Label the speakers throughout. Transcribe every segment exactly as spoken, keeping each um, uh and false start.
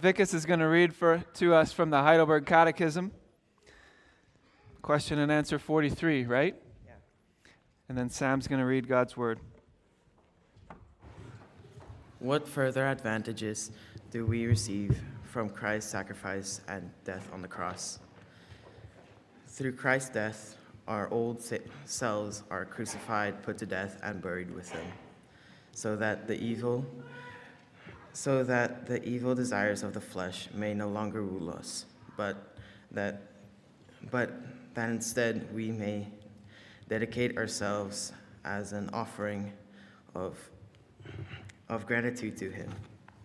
Speaker 1: Vickis is going to read for to us from the Heidelberg Catechism. Question and answer forty-three, right? Yeah. And then Sam's going to read God's Word.
Speaker 2: What further advantages do we receive from Christ's sacrifice and death on the cross? Through Christ's death, our old selves are crucified, put to death, and buried with him, so that the evil so that the evil desires of the flesh may no longer rule us, but that but that instead we may dedicate ourselves as an offering of of gratitude to him.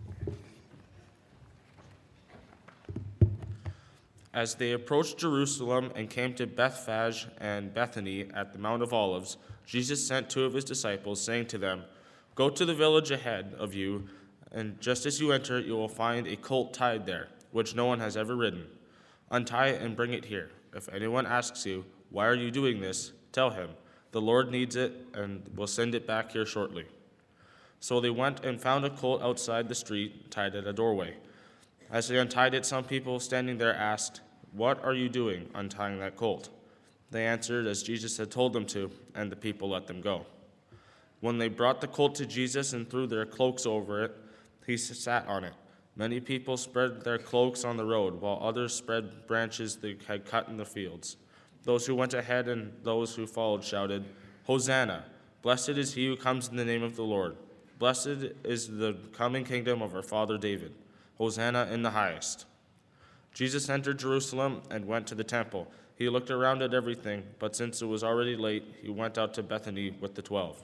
Speaker 3: As they approached Jerusalem and came to Bethphage and Bethany at the Mount of Olives, Jesus sent two of his disciples, saying to them, "Go to the village ahead of you, and just as you enter it, you will find a colt tied there, which no one has ever ridden. Untie it and bring it here. If anyone asks you, 'Why are you doing this?' tell him, 'The Lord needs it and will send it back here shortly.'" So they went and found a colt outside the street, tied at a doorway. As they untied it, some people standing there asked, "What are you doing, untying that colt?" They answered as Jesus had told them to, and the people let them go. When they brought the colt to Jesus and threw their cloaks over it, he sat on it. Many people spread their cloaks on the road, while others spread branches they had cut in the fields. Those who went ahead and those who followed shouted, "Hosanna! Blessed is he who comes in the name of the Lord. Blessed is the coming kingdom of our father David. Hosanna in the highest." Jesus entered Jerusalem and went to the temple. He looked around at everything, but since it was already late, he went out to Bethany with the twelve.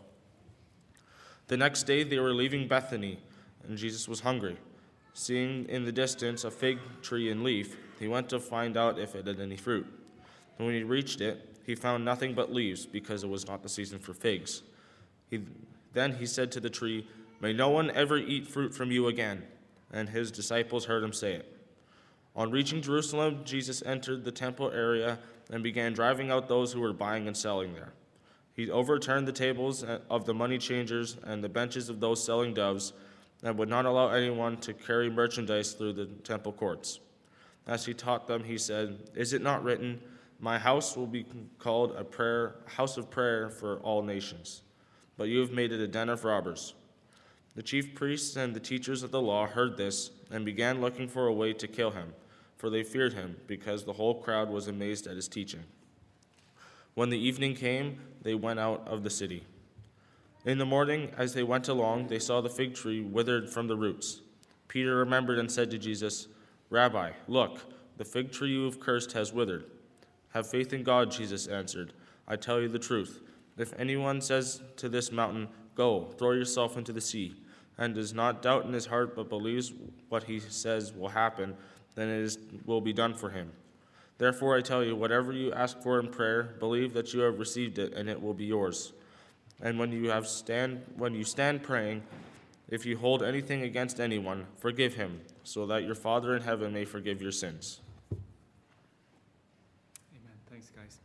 Speaker 3: The next day they were leaving Bethany, and Jesus was hungry. Seeing in the distance a fig tree in leaf, he went to find out if it had any fruit. And when he reached it, he found nothing but leaves, because it was not the season for figs. He, then he said to the tree, "May no one ever eat fruit from you again." And his disciples heard him say it. On reaching Jerusalem, Jesus entered the temple area and began driving out those who were buying and selling there. He overturned the tables of the money changers and the benches of those selling doves, and would not allow anyone to carry merchandise through the temple courts. As he taught them, he said, "Is it not written, 'My house will be called a prayer, house of prayer for all nations'? But you have made it a den of robbers." The chief priests and the teachers of the law heard this and began looking for a way to kill him, for they feared him, because the whole crowd was amazed at his teaching. When the evening came, they went out of the city. In the morning, as they went along, they saw the fig tree withered from the roots. Peter remembered and said to Jesus, "Rabbi, look, the fig tree you have cursed has withered." "Have faith in God," Jesus answered. "I tell you the truth. If anyone says to this mountain, 'Go, throw yourself into the sea,' and does not doubt in his heart but believes what he says will happen, then it is, will be done for him. Therefore I tell you, whatever you ask for in prayer, believe that you have received it, and it will be yours. And when you have stand when you stand praying, if you hold anything against anyone, forgive him, so that your Father in heaven may forgive your sins."
Speaker 1: Amen. Thanks, guys.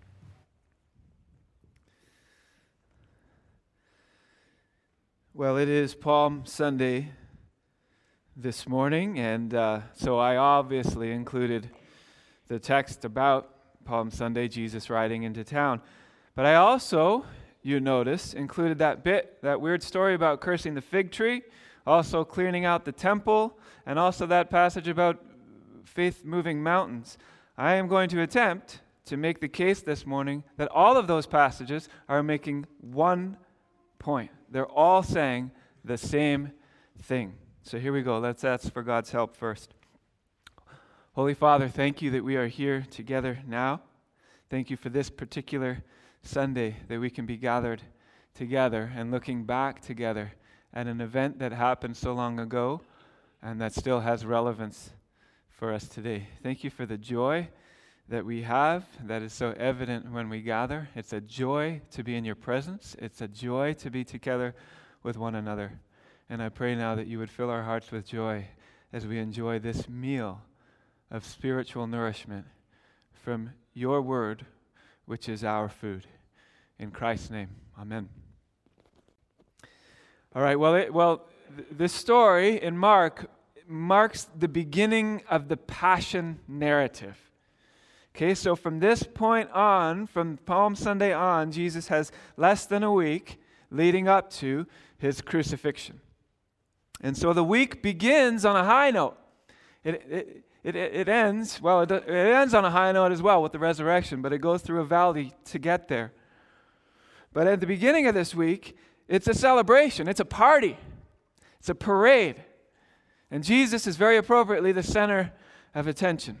Speaker 1: Well, it is Palm Sunday this morning, and uh, so I obviously included the text about Palm Sunday, Jesus riding into town. But I also, you notice, included that bit, that weird story about cursing the fig tree, also cleaning out the temple, and also that passage about faith moving mountains. I am going to attempt to make the case this morning that all of those passages are making one point. They're all saying the same thing. So here we go. Let's ask for God's help first. Holy Father, thank you that we are here together now. Thank you for this particular Sunday that we can be gathered together and looking back together at an event that happened so long ago and that still has relevance for us today. Thank you for the joy that we have that is so evident when we gather. It's a joy to be in your presence. It's a joy to be together with one another. And I pray now that you would fill our hearts with joy as we enjoy this meal of spiritual nourishment from your word, which is our food. In Christ's name, amen. All right, well, it, well, th- this story in Mark marks the beginning of the Passion narrative. Okay, so from this point on, from Palm Sunday on, Jesus has less than a week leading up to his crucifixion. And so the week begins on a high note. It, it, it, it ends, well, it, it ends on a high note as well with the resurrection, but it goes through a valley to get there. But at the beginning of this week, it's a celebration. It's a party. It's a parade. And Jesus is very appropriately the center of attention.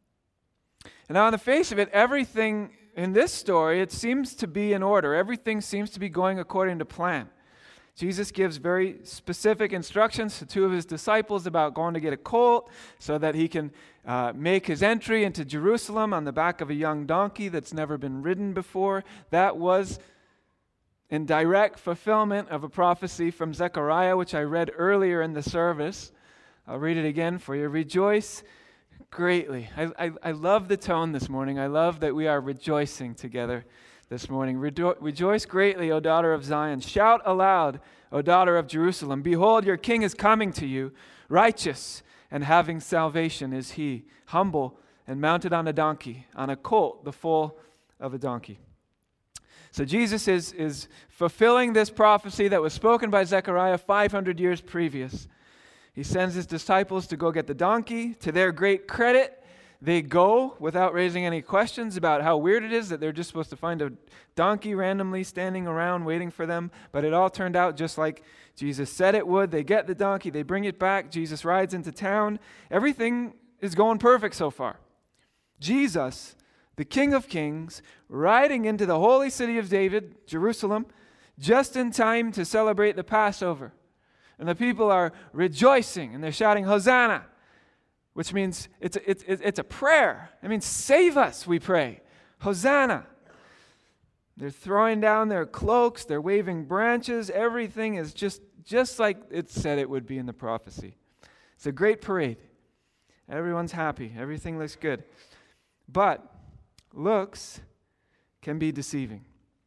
Speaker 1: And now on the face of it, everything in this story, it seems to be in order. Everything seems to be going according to plan. Jesus gives very specific instructions to two of his disciples about going to get a colt so that he can uh, make his entry into Jerusalem on the back of a young donkey that's never been ridden before. That was in direct fulfillment of a prophecy from Zechariah, which I read earlier in the service. I'll read it again for you. Rejoice greatly. I, I, I love the tone this morning. I love that we are rejoicing together this morning. Rejo- Rejoice greatly, O daughter of Zion. Shout aloud, O daughter of Jerusalem. Behold, your king is coming to you. Righteous and having salvation is he. Humble and mounted on a donkey, on a colt, the foal of a donkey. So Jesus is, is fulfilling this prophecy that was spoken by Zechariah five hundred years previous. He sends his disciples to go get the donkey. To their great credit, they go without raising any questions about how weird it is that they're just supposed to find a donkey randomly standing around waiting for them. But it all turned out just like Jesus said it would. They get the donkey, they bring it back. Jesus rides into town. Everything is going perfect so far. Jesus, the King of Kings, riding into the holy city of David, Jerusalem, just in time to celebrate the Passover. And the people are rejoicing, and they're shouting, Hosanna, which means it's a, it's, it's a prayer. It means, save us, we pray. Hosanna. They're throwing down their cloaks, they're waving branches. Everything is just, just like it said it would be in the prophecy. It's a great parade. Everyone's happy. Everything looks good. But looks can be deceiving.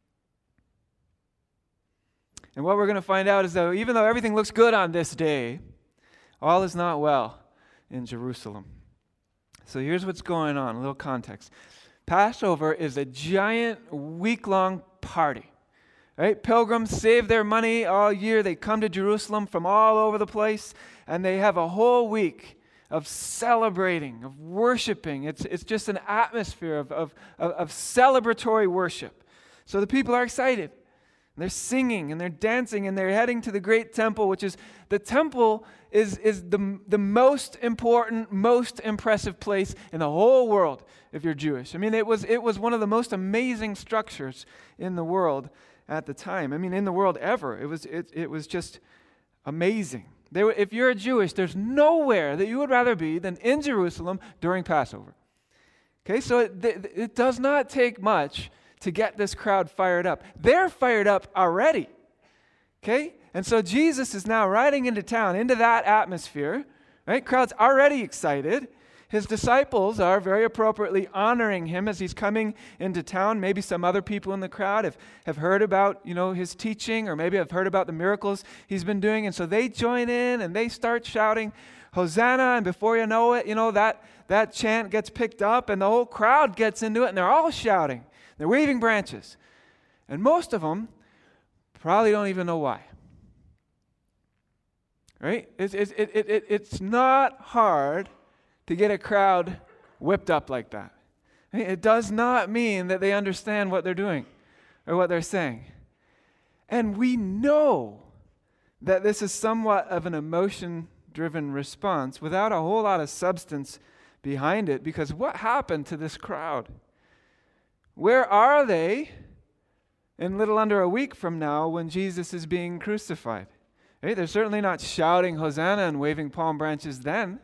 Speaker 1: And what we're going to find out is that even though everything looks good on this day, all is not well in Jerusalem. So here's what's going on, a little context. Passover is a giant week-long party. Right? Pilgrims save their money all year. They come to Jerusalem from all over the place, and they have a whole week of celebrating, of worshiping. It's, it's just an atmosphere of, of, of, of celebratory worship. So the people are excited. They're singing and they're dancing and they're heading to the great temple, which is, the temple is, is the, the most important, most impressive place in the whole world if you're Jewish. I mean, it was, it was one of the most amazing structures in the world at the time. I mean, in the world ever. It was, it, it was just amazing. They were, if you're a Jewish, there's nowhere that you would rather be than in Jerusalem during Passover. Okay, so it, it does not take much to get this crowd fired up. They're fired up already. Okay? And so Jesus is now riding into town, into that atmosphere. Right? Crowd's already excited. His disciples are very appropriately honoring him as he's coming into town. Maybe some other people in the crowd have, have heard about, you know, his teaching, or maybe have heard about the miracles he's been doing. And so they join in and they start shouting, Hosanna, and before you know it, you know, that, that chant gets picked up and the whole crowd gets into it and they're all shouting. They're waving branches. And most of them probably don't even know why. Right? It's, it's, it, it, it, it's not hard to get a crowd whipped up like that. It does not mean that they understand what they're doing or what they're saying. And we know that this is somewhat of an emotion-driven response without a whole lot of substance behind it, because what happened to this crowd? Where are they in little under a week from now when Jesus is being crucified? Hey, they're certainly not shouting Hosanna and waving palm branches then.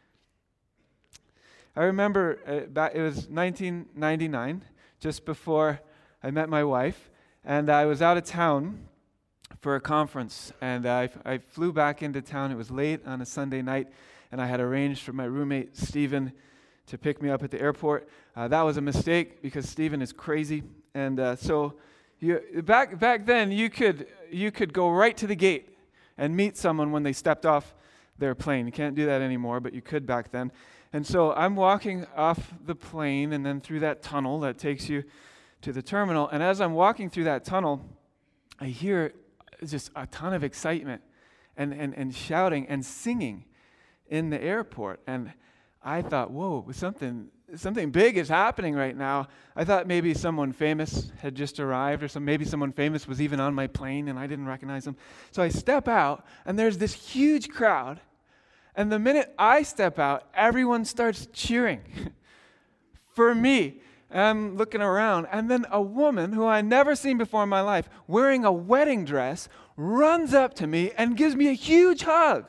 Speaker 1: I remember uh, back, it was nineteen ninety-nine, just before I met my wife, and I was out of town for a conference, and I, I flew back into town. It was late on a Sunday night, and I had arranged for my roommate, Stephen, to pick me up at the airport. Uh, that was a mistake because Stephen is crazy, and uh, so you, back back then you could you could go right to the gate and meet someone when they stepped off their plane. You can't do that anymore, but you could back then. And so I'm walking off the plane and then through that tunnel that takes you to the terminal. And as I'm walking through that tunnel, I hear just a ton of excitement and, and, and shouting and singing in the airport. And I thought, whoa, something something big is happening right now. I thought maybe someone famous had just arrived, or some maybe someone famous was even on my plane and I didn't recognize them. So I step out, and there's this huge crowd. And the minute I step out, everyone starts cheering for me. And I'm looking around, and then a woman who I never seen before in my life, wearing a wedding dress, runs up to me and gives me a huge hug.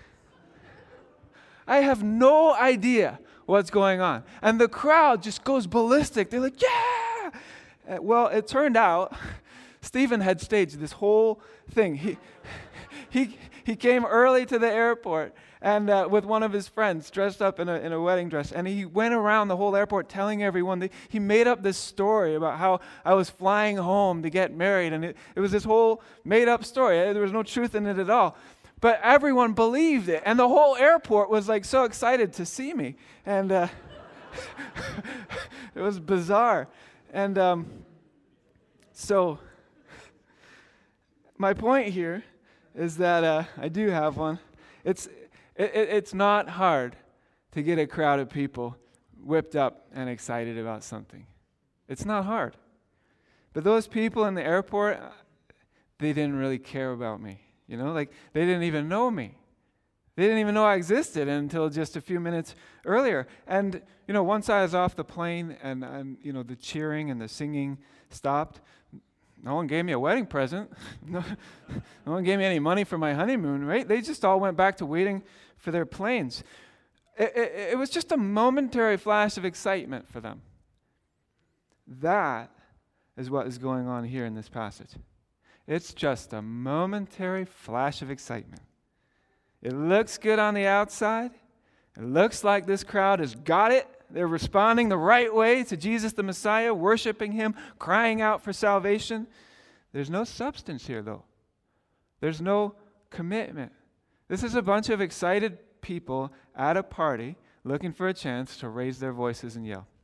Speaker 1: I have no idea what's going on. And the crowd just goes ballistic. They're like, yeah! Uh, Well, it turned out Stephen had staged this whole thing. He he he came early to the airport and uh, with one of his friends dressed up in a in a wedding dress, and he went around the whole airport telling everyone that he made up this story about how I was flying home to get married, and it, it was this whole made up story. There was no truth in it at all. But everyone believed it, and the whole airport was like so excited to see me, and uh, it was bizarre. And um, so, my point here is that uh, I do have one. It's it, it, it's not hard to get a crowd of people whipped up and excited about something. It's not hard. But those people in the airport, they didn't really care about me. You know, like they didn't even know me. They didn't even know I existed until just a few minutes earlier. And, you know, once I was off the plane and, and you know, the cheering and the singing stopped, no one gave me a wedding present. no, no one gave me any money for my honeymoon, right? They just all went back to waiting for their planes. It, it, it was just a momentary flash of excitement for them. That is what is going on here in this passage. It's just a momentary flash of excitement. It looks good on the outside. It looks like this crowd has got it. They're responding the right way to Jesus the Messiah, worshiping him, crying out for salvation. There's no substance here, though. There's no commitment. This is a bunch of excited people at a party looking for a chance to raise their voices and yell.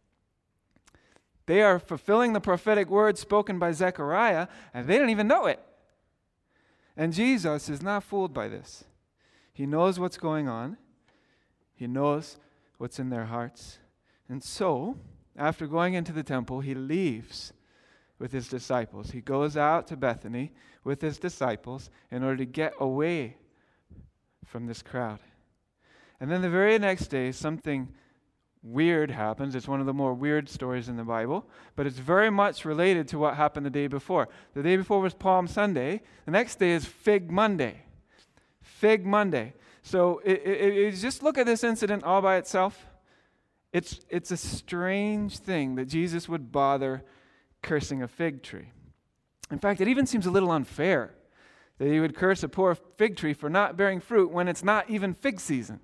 Speaker 1: They are fulfilling the prophetic word spoken by Zechariah, and they don't even know it. And Jesus is not fooled by this. He knows what's going on. He knows what's in their hearts. And so, after going into the temple, he leaves with his disciples. He goes out to Bethany with his disciples in order to get away from this crowd. And then the very next day, something weird happens. It's one of the more weird stories in the Bible, but it's very much related to what happened the day before. The day before was Palm Sunday. The next day is Fig Monday. Fig Monday. So it, it, it, just look at this incident all by itself. It's, it's a strange thing that Jesus would bother cursing a fig tree. In fact, it even seems a little unfair that he would curse a poor fig tree for not bearing fruit when it's not even fig season.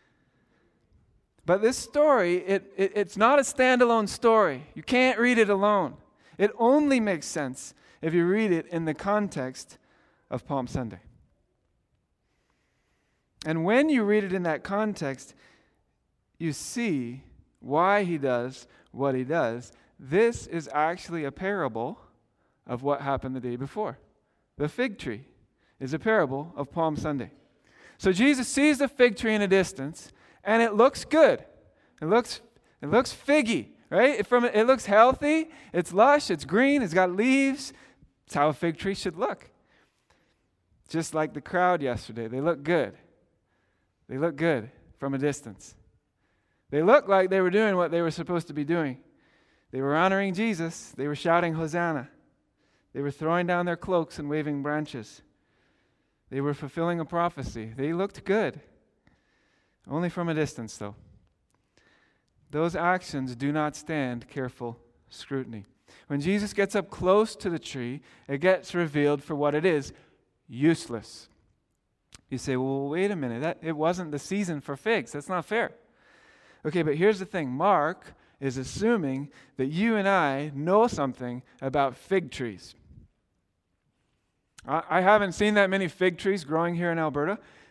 Speaker 1: But this story, it, it, it's not a standalone story. You can't read it alone. It only makes sense if you read it in the context of Palm Sunday. And when you read it in that context, you see why he does what he does. This is actually a parable of what happened the day before. The fig tree is a parable of Palm Sunday. So Jesus sees the fig tree in a distance, and it looks good. It looks it looks figgy, right? It, from, it looks healthy. It's lush. It's green. It's got leaves. It's how a fig tree should look. Just like the crowd yesterday. They look good. They look good from a distance. They look like they were doing what they were supposed to be doing. They were honoring Jesus. They were shouting Hosanna. They were throwing down their cloaks and waving branches. They were fulfilling a prophecy. They looked good. Only from a distance, though. Those actions do not stand careful scrutiny. When Jesus gets up close to the tree, it gets revealed for what it is, useless. You say, well, wait a minute. That, it wasn't the season for figs. That's not fair. Okay, but here's the thing. Mark is assuming that you and I know something about fig trees. I, I haven't seen that many fig trees growing here in Alberta.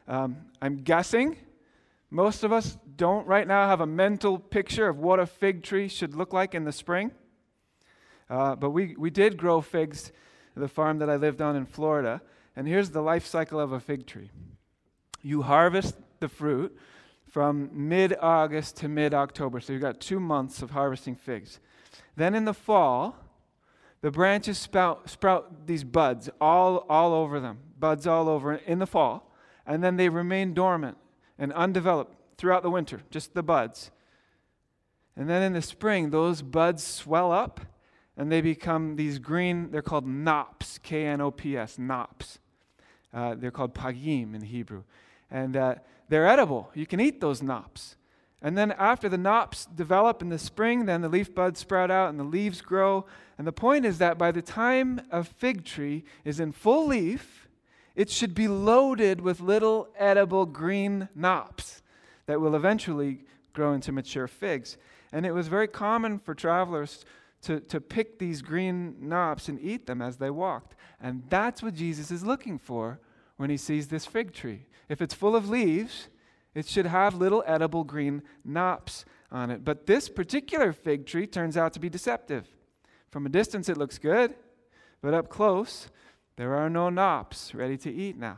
Speaker 1: Um, I'm guessing most of us don't right now have a mental picture of what a fig tree should look like in the spring. Uh, but we, we did grow figs at the farm that I lived on in Florida. And here's the life cycle of a fig tree. You harvest the fruit from mid-August to mid-October. So you've got two months of harvesting figs. Then in the fall, the branches sprout, sprout these buds all, all over them, buds all over in the fall. And then they remain dormant and undeveloped throughout the winter, just the buds. And then in the spring, those buds swell up and they become these green, they're called knops, K N O P S, knops. Uh, they're called pagim in Hebrew. And uh, they're edible. You can eat those knops. And then after the knops develop in the spring, then the leaf buds sprout out and the leaves grow. And the point is that by the time a fig tree is in full leaf, it should be loaded with little edible green knops that will eventually grow into mature figs. And it was very common for travelers to, to pick these green knops and eat them as they walked. And that's what Jesus is looking for when he sees this fig tree. If it's full of leaves, it should have little edible green knops on it. But this particular fig tree turns out to be deceptive. From a distance it looks good, but up close there are no knops ready to eat now.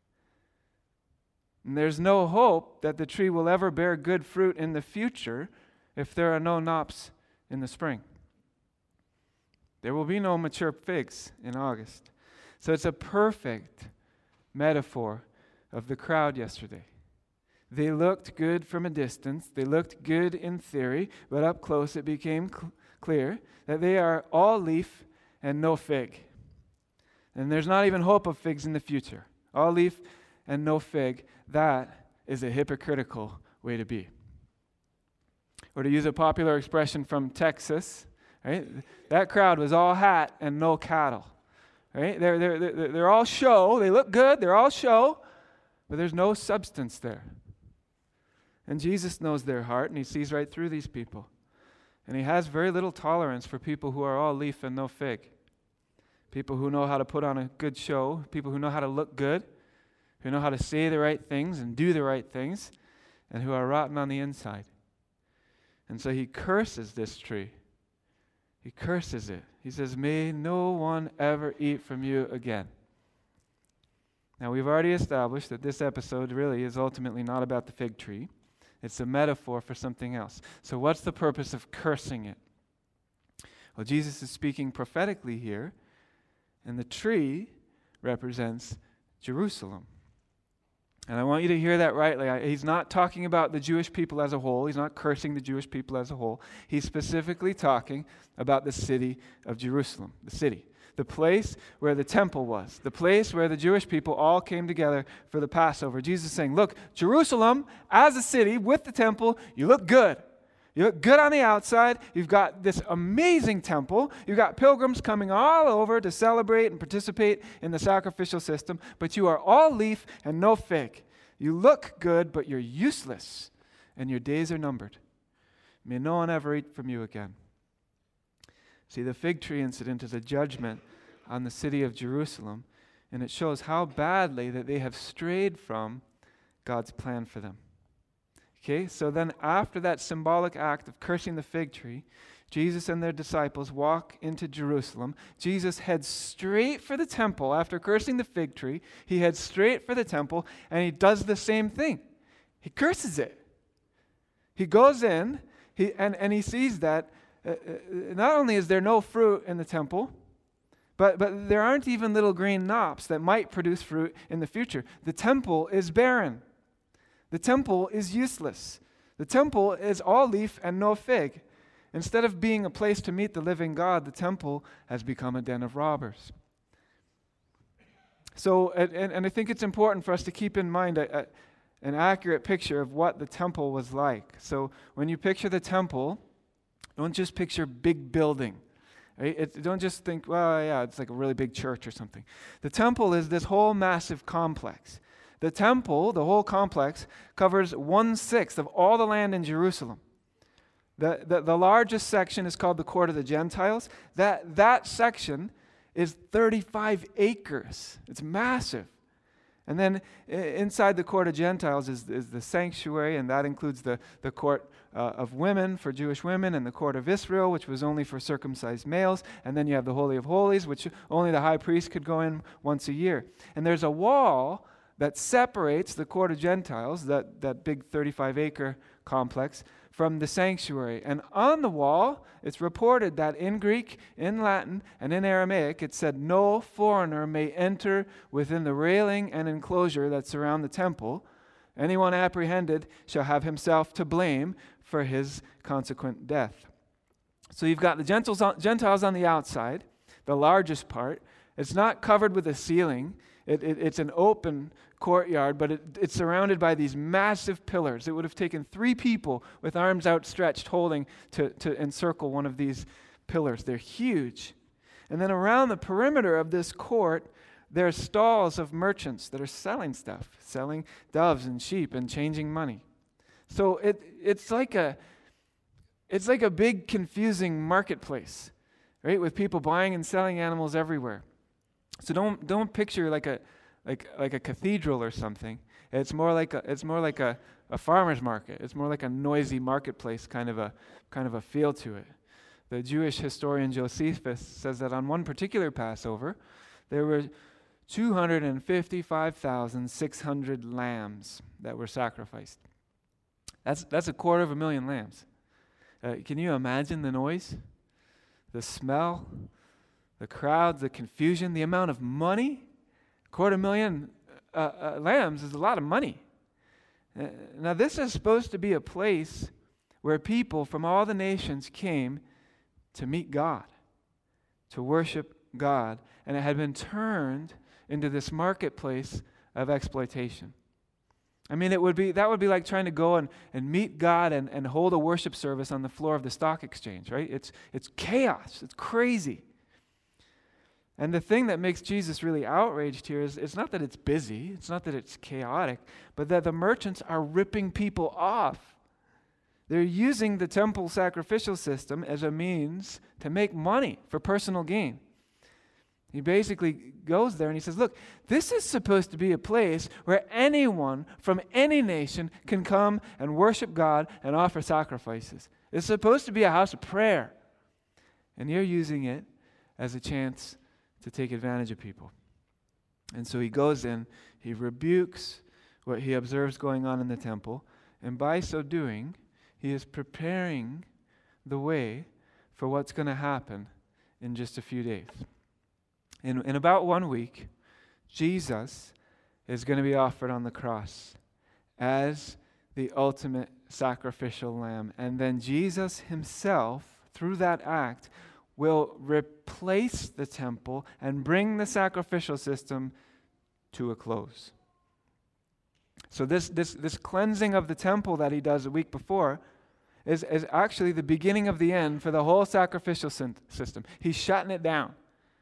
Speaker 1: And there's no hope that the tree will ever bear good fruit in the future if there are no knops in the spring. There will be no mature figs in August. So it's a perfect metaphor of the crowd yesterday. They looked good from a distance. They looked good in theory, but up close it became cl- clear that they are all leaf and no fig. And there's not even hope of figs in the future. All leaf and no fig. That is a hypocritical way to be. Or to use a popular expression from Texas, right? That crowd was all hat and no cattle. Right? They're, they're, they're, they're all show. They look good. They're all show. But there's no substance there. And Jesus knows their heart, and he sees right through these people. And he has very little tolerance for people who are all leaf and no fig. People who know how to put on a good show. People who know how to look good. Who know how to say the right things and do the right things. And who are rotten on the inside. And so he curses this tree. He curses it. He says, may no one ever eat from you again. Now, we've already established that this episode really is ultimately not about the fig tree. It's a metaphor for something else. So what's the purpose of cursing it? Well, Jesus is speaking prophetically here, and the tree represents Jerusalem. And I want you to hear that rightly. I, he's not talking about the Jewish people as a whole. He's not cursing the Jewish people as a whole. He's specifically talking about the city of Jerusalem, the city, the place where the temple was, the place where the Jewish people all came together for the Passover. Jesus is saying, look, Jerusalem as a city with the temple, you look good. You look good on the outside. You've got this amazing temple. You've got pilgrims coming all over to celebrate and participate in the sacrificial system, but you are all leaf and no fig. You look good, but you're useless, and your days are numbered. May no one ever eat from you again. See, the fig tree incident is a judgment on the city of Jerusalem, and it shows how badly that they have strayed from God's plan for them. Okay, so then after that symbolic act of cursing the fig tree, Jesus and their disciples walk into Jerusalem. Jesus heads straight for the temple after cursing the fig tree. He heads straight for the temple, and he does the same thing. He curses it. He goes in, he, and, and he sees that uh, not only is there no fruit in the temple, but, but there aren't even little green knops that might produce fruit in the future. The temple is barren. The temple is useless. The temple is all leaf and no fig. Instead of being a place to meet the living God, the temple has become a den of robbers. So, and, and I think it's important for us to keep in mind a, a, an accurate picture of what the temple was like. So when you picture the temple, don't just picture big building. Right? It, don't just think, well, yeah, it's like a really big church or something. The temple is this whole massive complex. The temple, the whole complex, covers one-sixth of all the land in Jerusalem. The, the, the largest section is called the Court of the Gentiles. That, that section is thirty-five acres. It's massive. And then I- inside the court of Gentiles is, is the sanctuary, and that includes the, the court uh, of women for Jewish women, and the court of Israel, which was only for circumcised males. And then you have the Holy of Holies, which only the high priest could go in once a year. And there's a wall that separates the court of Gentiles, that, that big thirty-five acre complex, from the sanctuary. And on the wall, it's reported that in Greek, in Latin, and in Aramaic, it said, "No foreigner may enter within the railing and enclosure that surround the temple. Anyone apprehended shall have himself to blame for his consequent death." So you've got the Gentiles on, Gentiles on the outside, the largest part. It's not covered with a ceiling. It, it, it's an open courtyard, but it, it's surrounded by these massive pillars. It would have taken three people with arms outstretched holding to, to encircle one of these pillars. They're huge. And then around the perimeter of this court, there are stalls of merchants that are selling stuff, selling doves and sheep and changing money. So it it's like a it's like a big confusing marketplace, right? With people buying and selling animals everywhere. So don't don't picture like a like like a cathedral or something. It's more like a it's more like a, a farmer's market. It's more like a noisy marketplace kind of a kind of a feel to it. The Jewish historian Josephus says that on one particular Passover, there were two hundred fifty-five thousand six hundred lambs that were sacrificed. That's that's a quarter of a million lambs. Uh, can you imagine the noise, the smell, the crowds, the confusion, the amount of money? Quarter million uh, uh, lambs is a lot of money. Uh, now this is supposed to be a place where people from all the nations came to meet God, to worship God, and it had been turned into this marketplace of exploitation. I mean, it would be that would be like trying to go and, and meet God and, and hold a worship service on the floor of the stock exchange, right? It's it's chaos. It's crazy. And the thing that makes Jesus really outraged here is it's not that it's busy, it's not that it's chaotic, but that the merchants are ripping people off. They're using the temple sacrificial system as a means to make money for personal gain. He basically goes there and he says, look, this is supposed to be a place where anyone from any nation can come and worship God and offer sacrifices. It's supposed to be a house of prayer. And you're using it as a chance to take advantage of people. And so he goes in, he rebukes what he observes going on in the temple, and by so doing, he is preparing the way for what's going to happen in just a few days. In, in about one week, Jesus is going to be offered on the cross as the ultimate sacrificial lamb. And then Jesus himself, through that act, will replace the temple and bring the sacrificial system to a close. So this, this, this cleansing of the temple that he does a week before is, is actually the beginning of the end for the whole sacrificial system. He's shutting it down.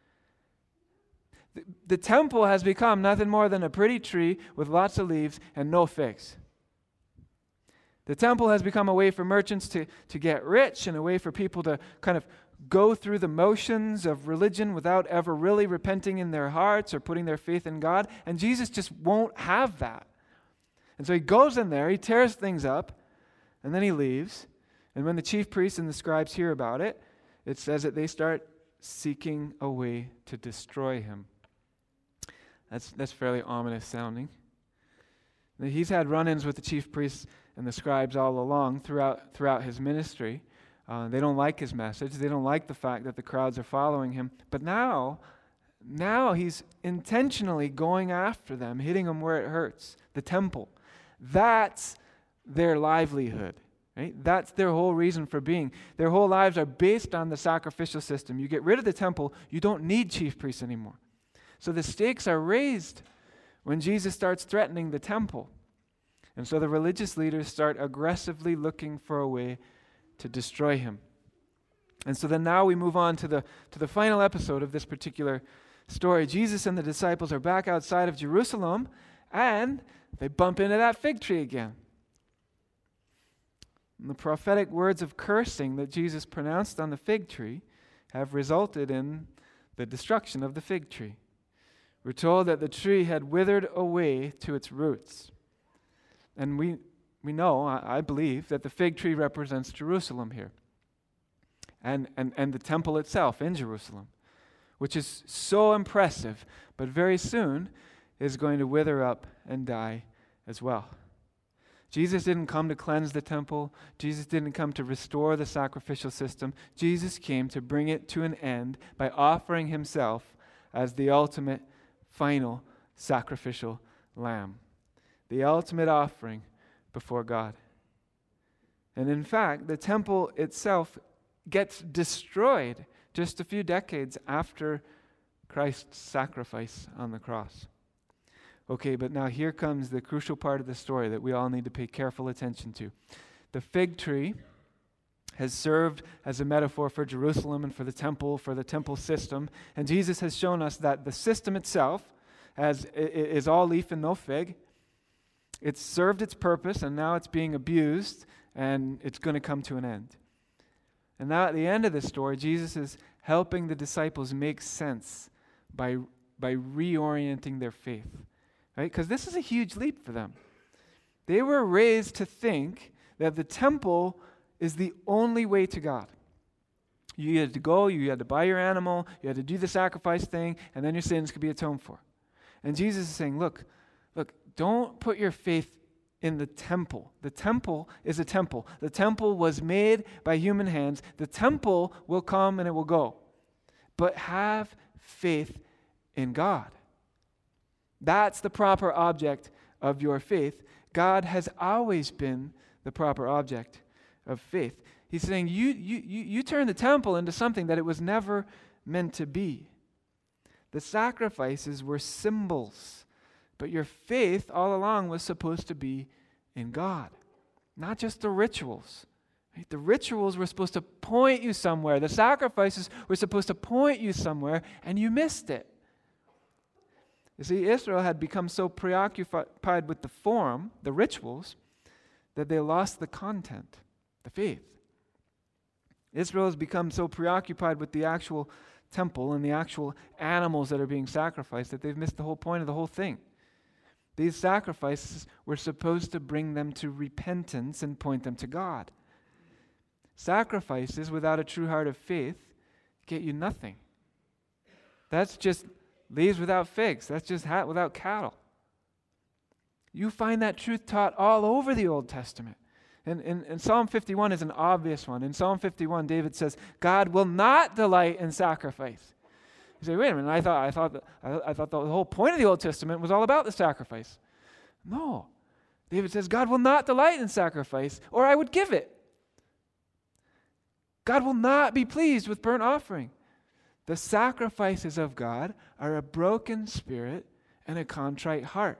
Speaker 1: The, the temple has become nothing more than a pretty tree with lots of leaves and no figs. The temple has become a way for merchants to, to get rich and a way for people to kind of go through the motions of religion without ever really repenting in their hearts or putting their faith in God. And Jesus just won't have that. And so he goes in there, he tears things up, and then he leaves. And when the chief priests and the scribes hear about it, it says that they start seeking a way to destroy him. That's, that's fairly ominous sounding. He's had run-ins with the chief priests and the scribes all along throughout, throughout his ministry. Uh, they don't like his message. They don't like the fact that the crowds are following him. But now, now he's intentionally going after them, hitting them where it hurts, the temple. That's their livelihood, right? That's their whole reason for being. Their whole lives are based on the sacrificial system. You get rid of the temple, you don't need chief priests anymore. So the stakes are raised when Jesus starts threatening the temple. And so the religious leaders start aggressively looking for a way to destroy him. And so then now we move on to the to the final episode of this particular story. Jesus and the disciples are back outside of Jerusalem, and they bump into that fig tree again. And the prophetic words of cursing that Jesus pronounced on the fig tree have resulted in the destruction of the fig tree. We're told that the tree had withered away to its roots. And we we know, I, I believe, that the fig tree represents Jerusalem here. And, and, and the temple itself in Jerusalem, which is so impressive, but very soon is going to wither up and die as well. Jesus didn't come to cleanse the temple. Jesus didn't come to restore the sacrificial system. Jesus came to bring it to an end by offering himself as the ultimate, final sacrificial lamb. The ultimate offering before God. And in fact, the temple itself gets destroyed just a few decades after Christ's sacrifice on the cross. Okay, but now here comes the crucial part of the story that we all need to pay careful attention to. The fig tree has served as a metaphor for Jerusalem and for the temple, for the temple system. And Jesus has shown us that the system itself as is all leaf and no fig. It's served its purpose, and now it's being abused, and it's going to come to an end. And now at the end of this story, Jesus is helping the disciples make sense by, by reorienting their faith. Right? Because this is a huge leap for them. They were raised to think that the temple is the only way to God. You had to go, you had to buy your animal, you had to do the sacrifice thing, and then your sins could be atoned for. And Jesus is saying, look, look, don't put your faith in the temple. The temple is a temple. The temple was made by human hands. The temple will come and it will go. But have faith in God. That's the proper object of your faith. God has always been the proper object of faith. He's saying you, you, you, you turn the temple into something that it was never meant to be. The sacrifices were symbols, but your faith all along was supposed to be in God, not just the rituals. Right? The rituals were supposed to point you somewhere. The sacrifices were supposed to point you somewhere, and you missed it. You see, Israel had become so preoccupied with the form, the rituals, that they lost the content, the faith. Israel has become so preoccupied with the actual temple and the actual animals that are being sacrificed that they've missed the whole point of the whole thing. These sacrifices were supposed to bring them to repentance and point them to God. Sacrifices without a true heart of faith get you nothing. That's just leaves without figs. That's just hat without cattle. You find that truth taught all over the Old Testament. And, and, and Psalm fifty-one is an obvious one. In Psalm fifty-one, David says, God will not delight in sacrifice. You say, wait a minute, I thought, I, thought that, I, I thought the whole point of the Old Testament was all about the sacrifice. No. David says, God will not delight in sacrifice, or I would give it. God will not be pleased with burnt offering. The sacrifices of God are a broken spirit and a contrite heart.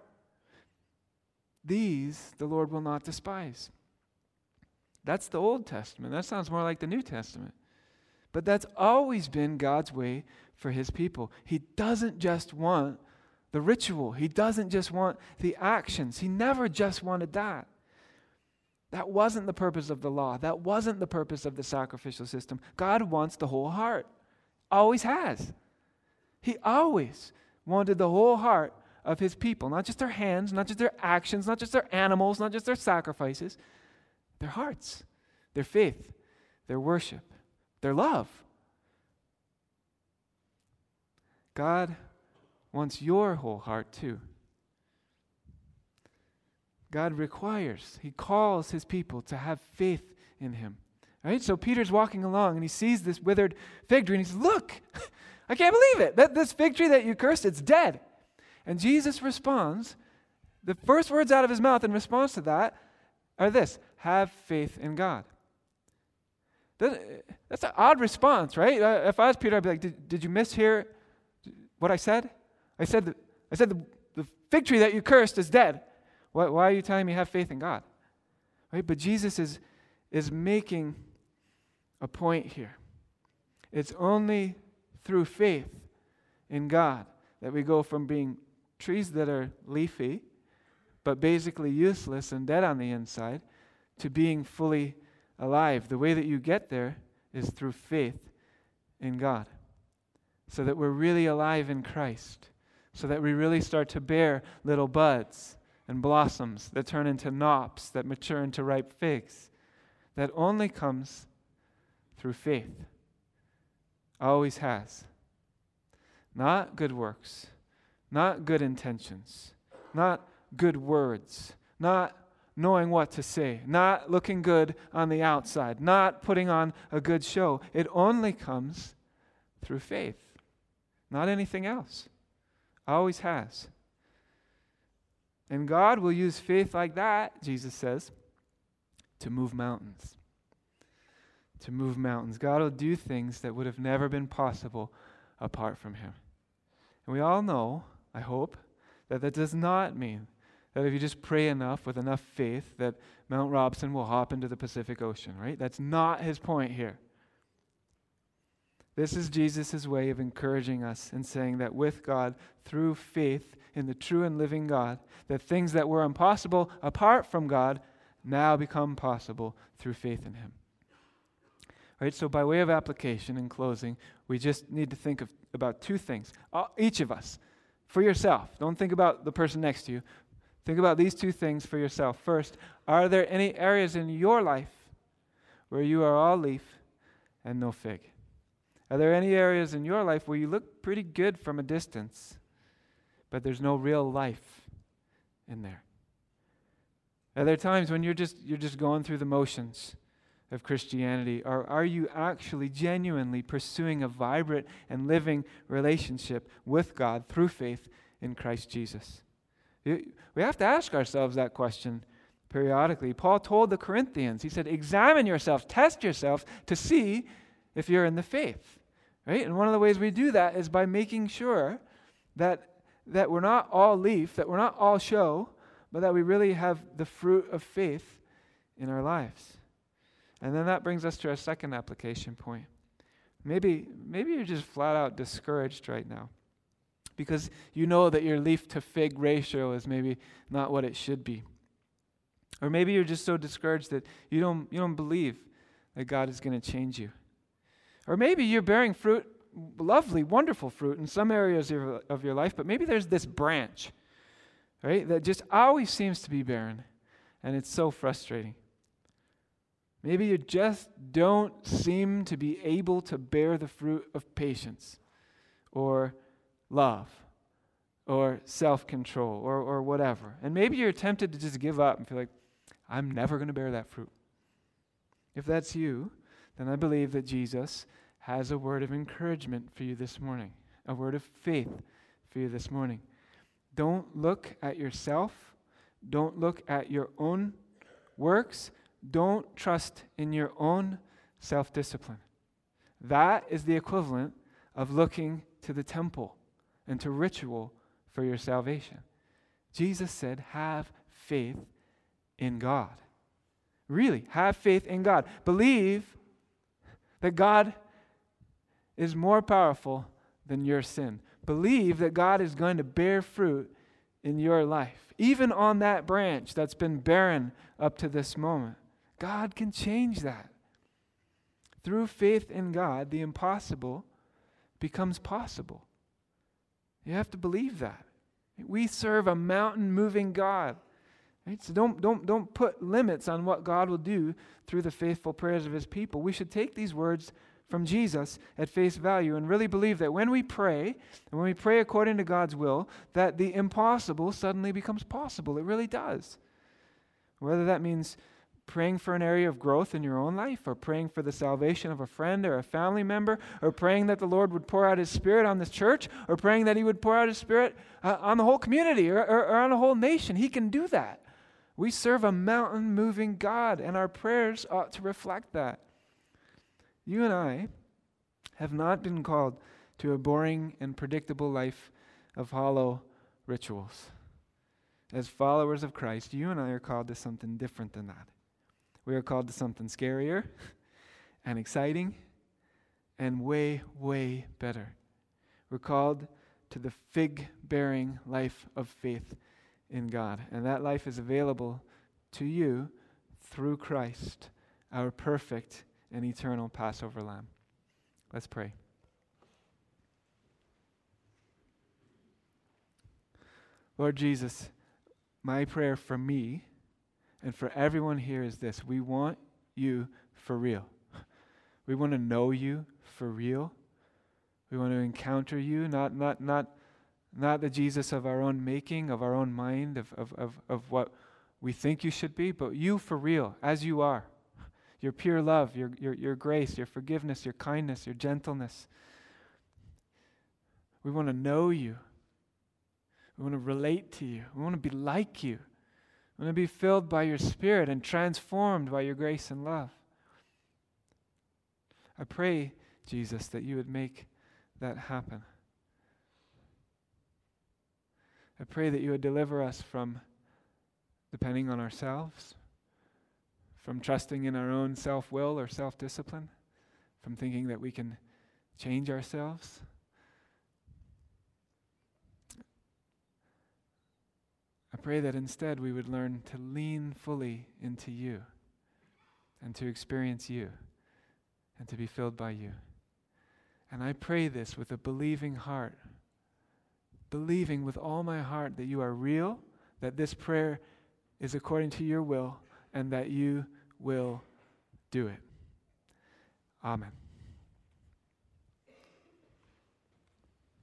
Speaker 1: These the Lord will not despise. That's the Old Testament. That sounds more like the New Testament. But that's always been God's way for his people. He doesn't just want the ritual. He doesn't just want the actions. He never just wanted that. That wasn't the purpose of the law. That wasn't the purpose of the sacrificial system. God wants the whole heart. Always has. He always wanted the whole heart of his people. Not just their hands, not just their actions, not just their animals, not just their sacrifices. Their hearts, their faith, their worship, their love. God wants your whole heart too. God requires, he calls his people to have faith in him. Right? So Peter's walking along and he sees this withered fig tree and he says, look, I can't believe it. That this fig tree that you cursed, it's dead. And Jesus responds, the first words out of his mouth in response to that are this: have faith in God. That's an odd response, right? Uh, if I was Peter, I'd be like, did, did you mishear what I said? I said, that, I said the, the fig tree that you cursed is dead. Why, why are you telling me have faith in God? Right? But Jesus is, is making a point here. It's only through faith in God that we go from being trees that are leafy, but basically useless and dead on the inside, to being fully alive. The way that you get there is through faith in God, so that we're really alive in Christ. so that we really start to bear little buds and blossoms that turn into knops, that mature into ripe figs. That only comes through faith. Always has. Not good works, not good intentions, not good words, not knowing what to say, not looking good on the outside, not putting on a good show. It only comes through faith, not anything else. Always has. And God will use faith like that, Jesus says, to move mountains. To move mountains. God will do things that would have never been possible apart from Him. And we all know, I hope, that that does not mean that if you just pray enough with enough faith that Mount Robson will hop into the Pacific Ocean, right? That's not his point here. This is Jesus' way of encouraging us and saying that with God, through faith in the true and living God, that things that were impossible apart from God now become possible through faith in Him. Right, so by way of application in closing, we just need to think of about two things. Uh, each of us, for yourself. Don't think about the person next to you. Think about these two things for yourself. First, are there any areas in your life where you are all leaf and no fig? Are there any areas in your life where you look pretty good from a distance, but there's no real life in there? Are there times when you're just you're just going through the motions of Christianity, or are you actually genuinely pursuing a vibrant and living relationship with God through faith in Christ Jesus? We have to ask ourselves that question periodically. Paul told the Corinthians, he said, examine yourself, test yourself to see if you're in the faith. Right? And one of the ways we do that is by making sure that, that we're not all leaf, that we're not all show, but that we really have the fruit of faith in our lives. And then that brings us to our second application point. Maybe, maybe you're just flat out discouraged right now because you know that your leaf to fig ratio is maybe not what it should be. Or maybe you're just so discouraged that you don't, you don't believe that God is going to change you. Or maybe you're bearing fruit, lovely, wonderful fruit in some areas of your, of your life, but maybe there's this branch, right, that just always seems to be barren, and it's so frustrating. Maybe you just don't seem to be able to bear the fruit of patience or love or self-control or, or whatever. And maybe you're tempted to just give up and feel like, I'm never going to bear that fruit. If that's you, then I believe that Jesus has a word of encouragement for you this morning, a word of faith for you this morning. Don't look at yourself. Don't look at your own works. Don't trust in your own self-discipline. That is the equivalent of looking to the temple and to ritual for your salvation. Jesus said, have faith in God. Really, have faith in God. Believe that God is more powerful than your sin. Believe that God is going to bear fruit in your life. Even on that branch that's been barren up to this moment. God can change that. Through faith in God, the impossible becomes possible. You have to believe that. We serve a mountain-moving God. Right? So don't, don't, don't put limits on what God will do through the faithful prayers of His people. We should take these words from Jesus at face value and really believe that when we pray, and when we pray according to God's will, that the impossible suddenly becomes possible. It really does. Whether that means praying for an area of growth in your own life, or praying for the salvation of a friend or a family member, or praying that the Lord would pour out His Spirit on this church, or praying that He would pour out His Spirit uh, on the whole community or, or, or on a whole nation. He can do that. We serve a mountain-moving God, and our prayers ought to reflect that. You and I have not been called to a boring and predictable life of hollow rituals. As followers of Christ, you and I are called to something different than that. We are called to something scarier and exciting and way, way better. We're called to the fig-bearing life of faith in God. And that life is available to you through Christ, our perfect and eternal Passover Lamb. Let's pray. Lord Jesus, my prayer for me and for everyone here is this: we want you for real. We want to know you for real. We want to encounter you, not not not not the Jesus of our own making, of our own mind, of of of, of what we think you should be, but you for real, as you are. Your pure love, your your your grace, your forgiveness, your kindness, your gentleness. We want to know you. We want to relate to you. We want to be like you. We want to be filled by your Spirit and transformed by your grace and love. I pray, Jesus, that you would make that happen. I pray that you would deliver us from depending on ourselves, from trusting in our own self-will or self-discipline, from thinking that we can change ourselves. I pray that instead we would learn to lean fully into you and to experience you and to be filled by you. And I pray this with a believing heart, believing with all my heart that you are real, that this prayer is according to your will, and that you will do it. Amen.